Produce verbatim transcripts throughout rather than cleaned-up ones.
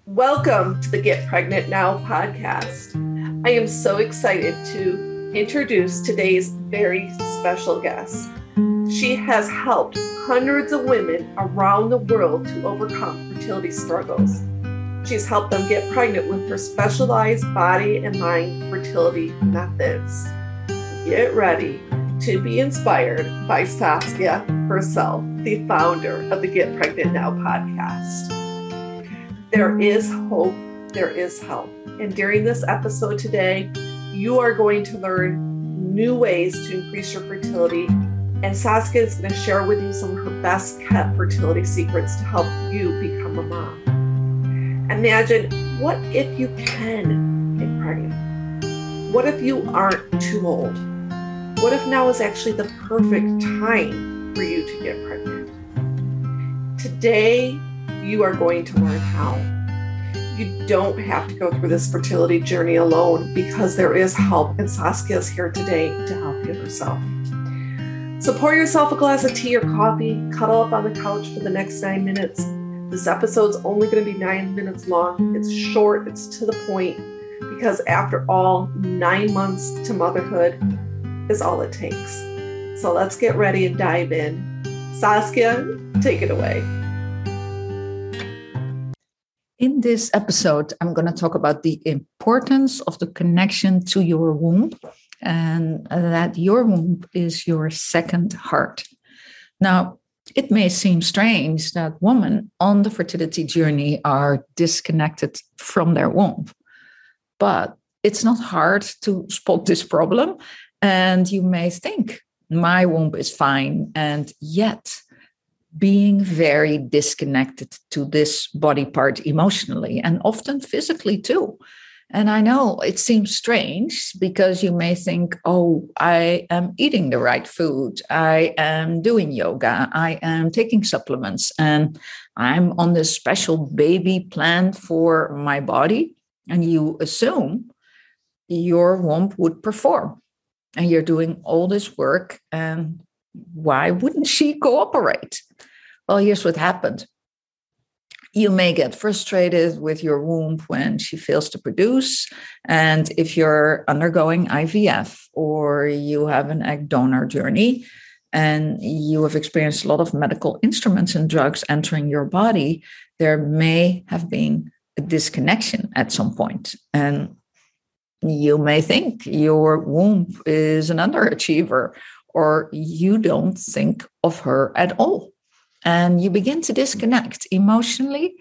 Welcome to the Get Pregnant Now podcast. I am so excited to introduce today's very special guest. She has helped hundreds of women around the world to overcome fertility struggles. She's helped them get pregnant with her specialized body and mind fertility methods. Get ready to be inspired by Saskia herself, the founder of the Get Pregnant Now podcast. There is hope, there is help. And during this episode today, you are going to learn new ways to increase your fertility. And Saskia is going to share with you some of her best kept fertility secrets to help you become a mom. Imagine, what if you can get pregnant? What if you aren't too old? What if now is actually the perfect time for you to get pregnant? Today, you are going to learn how. You don't have to go through this fertility journey alone because there is help, and Saskia is here today to help you herself. So pour yourself a glass of tea or coffee, cuddle up on the couch for the next nine minutes. This episode's only going to be nine minutes long. It's short, it's to the point, because after all, nine months to motherhood is all it takes. So let's get ready and dive in. Saskia, take it away. In this episode, I'm going to talk about the importance of the connection to your womb, and that your womb is your second heart. Now, it may seem strange that women on the fertility journey are disconnected from their womb, but it's not hard to spot this problem. And you may think, my womb is fine, and yet being very disconnected to this body part emotionally and often physically too. And I know it seems strange because you may think, oh, I am eating the right food. I am doing yoga. I am taking supplements, and I'm on this special baby plan for my body. And you assume your womb would perform, and you're doing all this work, and why wouldn't she cooperate? Well, here's what happened. You may get frustrated with your womb when she fails to produce. And if you're undergoing I V F or you have an egg donor journey and you have experienced a lot of medical instruments and drugs entering your body, there may have been a disconnection at some point. And you may think your womb is an underachiever, or you don't think of her at all. And you begin to disconnect emotionally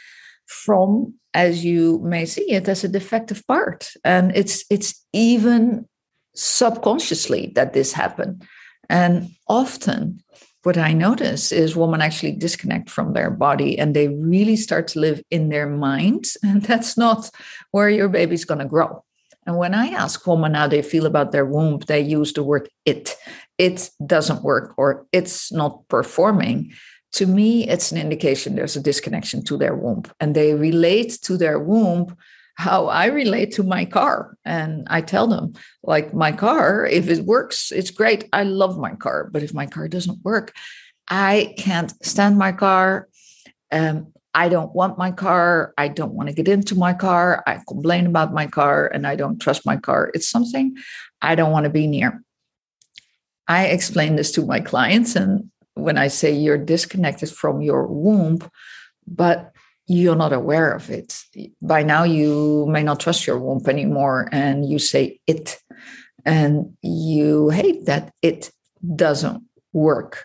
from, as you may see it, as a defective part. And it's it's even subconsciously that this happened. And often what I notice is women actually disconnect from their body and they really start to live in their mind. And that's not where your baby's going to grow. And when I ask women how they feel about their womb, they use the word it. It doesn't work, or it's not performing. To me, it's an indication there's a disconnection to their womb, and they relate to their womb how I relate to my car. And I tell them, like, my car, if it works, it's great. I love my car. But if my car doesn't work, I can't stand my car. Um, I don't want my car. I don't want to get into my car. I complain about my car, and I don't trust my car. It's something I don't want to be near. I explain this to my clients, and when I say you're disconnected from your womb, but you're not aware of it. By now, you may not trust your womb anymore, and you say it, and you hate that it doesn't work.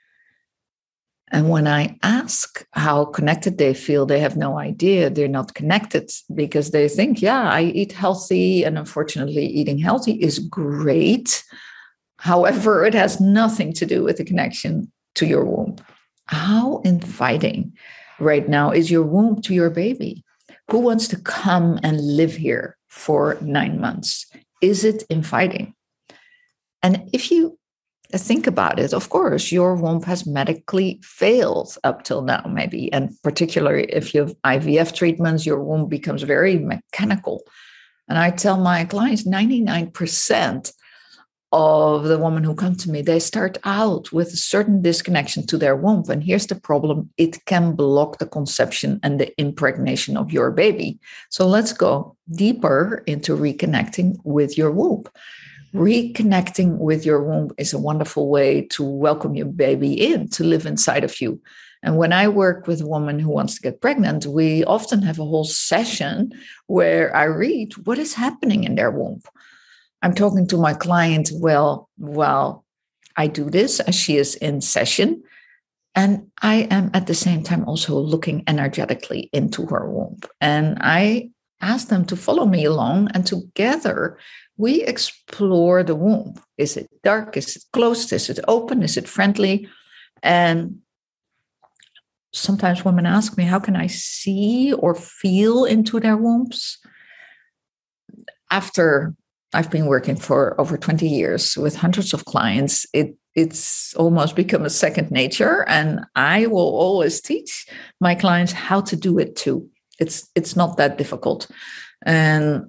And when I ask how connected they feel, they have no idea they're not connected, because they think, yeah, I eat healthy, and unfortunately, eating healthy is great. However, it has nothing to do with the connection to your womb. How inviting right now is your womb to your baby? Who wants to come and live here for nine months? Is it inviting? And if you think about it, of course, your womb has medically failed up till now, maybe. And particularly if you have I V F treatments, your womb becomes very mechanical. And I tell my clients, ninety-nine percent of the women who come to me, they start out with a certain disconnection to their womb. And here's the problem. It can block the conception and the impregnation of your baby. So let's go deeper into reconnecting with your womb. Reconnecting with your womb is a wonderful way to welcome your baby in, to live inside of you. And when I work with a woman who wants to get pregnant, we often have a whole session where I read what is happening in their womb. I'm talking to my client, well, while I do this as she is in session, and I am at the same time also looking energetically into her womb. And I ask them to follow me along, and together we explore the womb. Is it dark? Is it closed? Is it open? Is it friendly? And sometimes women ask me, how can I see or feel into their wombs? After I've been working for over twenty years with hundreds of clients, it it's almost become a second nature. And I will always teach my clients how to do it too. It's, it's not that difficult. And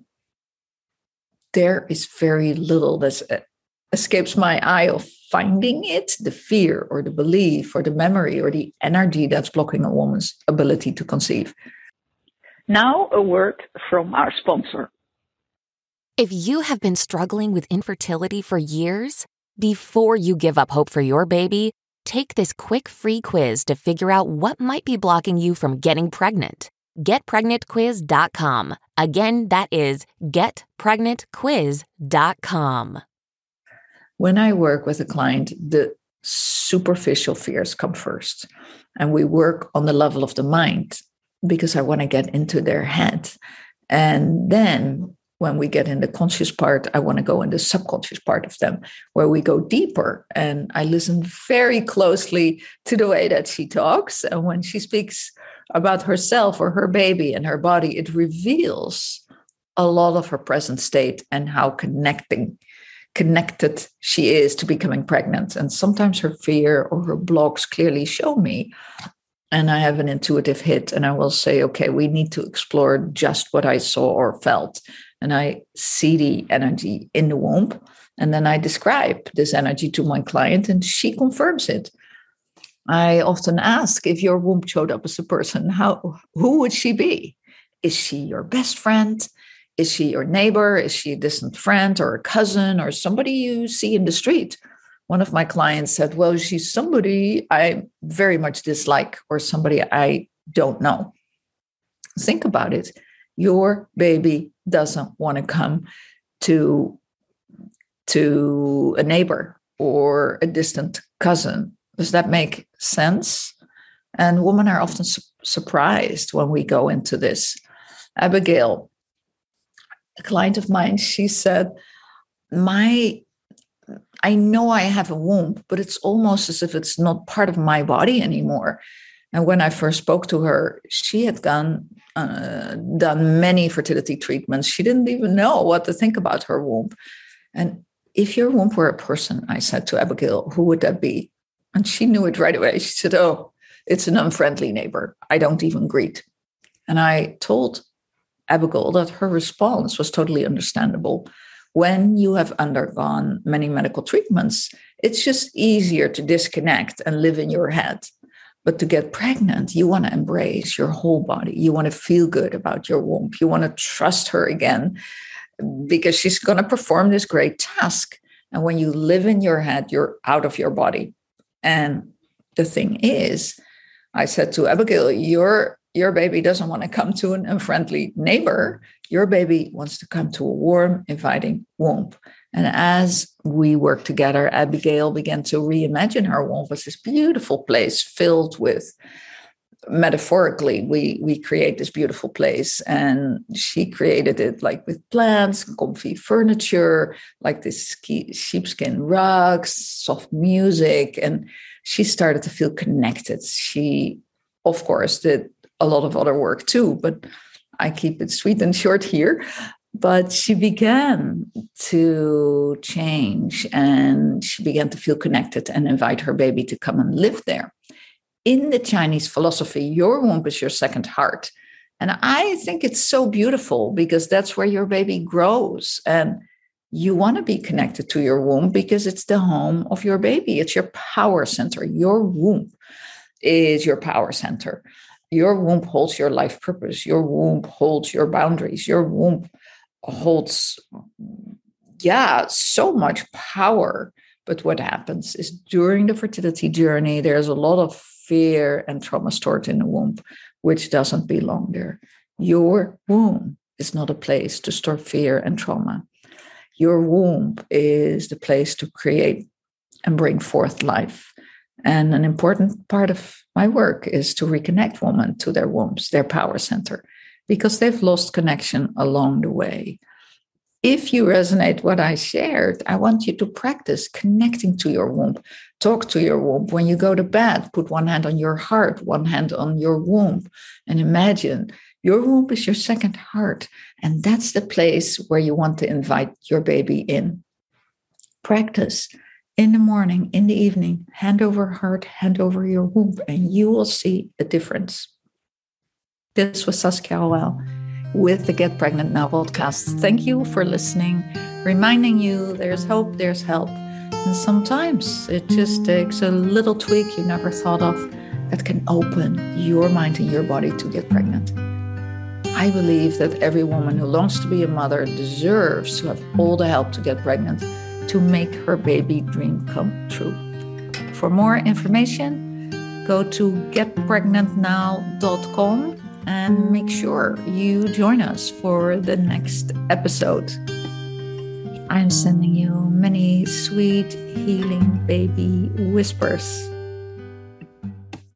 there is very little that escapes my eye of finding it, the fear or the belief or the memory or the energy that's blocking a woman's ability to conceive. Now a word from our sponsor. If you have been struggling with infertility for years, before you give up hope for your baby, take this quick free quiz to figure out what might be blocking you from getting pregnant. get pregnant quiz dot com. Again, that is get pregnant quiz dot com. When I work with a client, the superficial fears come first. And we work on the level of the mind because I want to get into their head. And then when we get in the conscious part, I want to go in the subconscious part of them, where we go deeper. And I listen very closely to the way that she talks. And when she speaks about herself or her baby and her body, it reveals a lot of her present state and how connecting, connected she is to becoming pregnant. And sometimes her fear or her blocks clearly show me. And I have an intuitive hit and I will say, okay, we need to explore just what I saw or felt. And I see the energy in the womb. And then I describe this energy to my client and she confirms it. I often ask, if your womb showed up as a person, how who would she be? Is she your best friend? Is she your neighbor? Is she a distant friend or a cousin or somebody you see in the street? One of my clients said, well, she's somebody I very much dislike or somebody I don't know. Think about it. Your baby doesn't want to come to, to a neighbor or a distant cousin. Does that make sense? And women are often su- surprised when we go into this. Abigail, a client of mine, she said, my, I know I have a womb, but it's almost as if it's not part of my body anymore. And when I first spoke to her, she had gone, uh, done many fertility treatments. She didn't even know what to think about her womb. And if your womb were a person, I said to Abigail, who would that be? And she knew it right away. She said, oh, it's an unfriendly neighbor. I don't even greet. And I told Abigail that her response was totally understandable. When you have undergone many medical treatments, it's just easier to disconnect and live in your head. But to get pregnant, you want to embrace your whole body. You want to feel good about your womb. You want to trust her again because she's going to perform this great task. And when you live in your head, you're out of your body. And the thing is, I said to Abigail, your, your baby doesn't want to come to an unfriendly neighbor. Your baby wants to come to a warm, inviting womb. And as we worked together, Abigail began to reimagine her womb as this beautiful place filled with, metaphorically, we, we create this beautiful place. And she created it like with plants, comfy furniture, like this ski, sheepskin rugs, soft music. And she started to feel connected. She, of course, did a lot of other work too, but I keep it sweet and short here. But she began to change and she began to feel connected and invite her baby to come and live there. In the Chinese philosophy, your womb is your second heart. And I think it's so beautiful because that's where your baby grows. And You want to be connected to your womb because it's the home of your baby. It's your power center. Your womb is your power center. Your womb holds your life purpose. Your womb holds your boundaries. Your womb holds, yeah, so much power. But what happens is during the fertility journey, there's a lot of fear and trauma stored in the womb, which doesn't belong there. Your womb is not a place to store fear and trauma. Your womb is the place to create and bring forth life. And an important part of my work is to reconnect women to their wombs, their power center, because they've lost connection along the way. If you resonate what I shared, I want you to practice connecting to your womb. Talk to your womb. When you go to bed, put one hand on your heart, one hand on your womb, and imagine your womb is your second heart. And that's the place where you want to invite your baby in. Practice in the morning, in the evening, hand over heart, hand over your womb, and you will see a difference. This was Saskia Howell with the Get Pregnant Now podcast. Thank you for listening, reminding you there's hope, there's help. And sometimes it just takes a little tweak you never thought of that can open your mind and your body to get pregnant. I believe that every woman who longs to be a mother deserves to have all the help to get pregnant, to make her baby dream come true. For more information, go to get pregnant now dot com and make sure you join us for the next episode. I'm sending you many sweet, healing baby whispers.